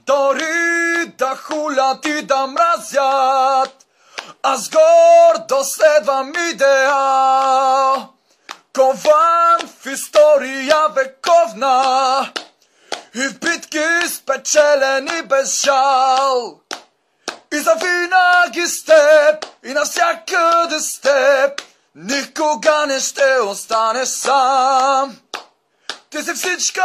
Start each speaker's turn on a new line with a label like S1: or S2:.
S1: Дори да хулят и да мразят, аз гордо следвам идеал, кован в история вековна и в битки спечелени без жал. И завинаги с теб, и навсякъде с теб, никога не ще останеш сам. Ти си всичко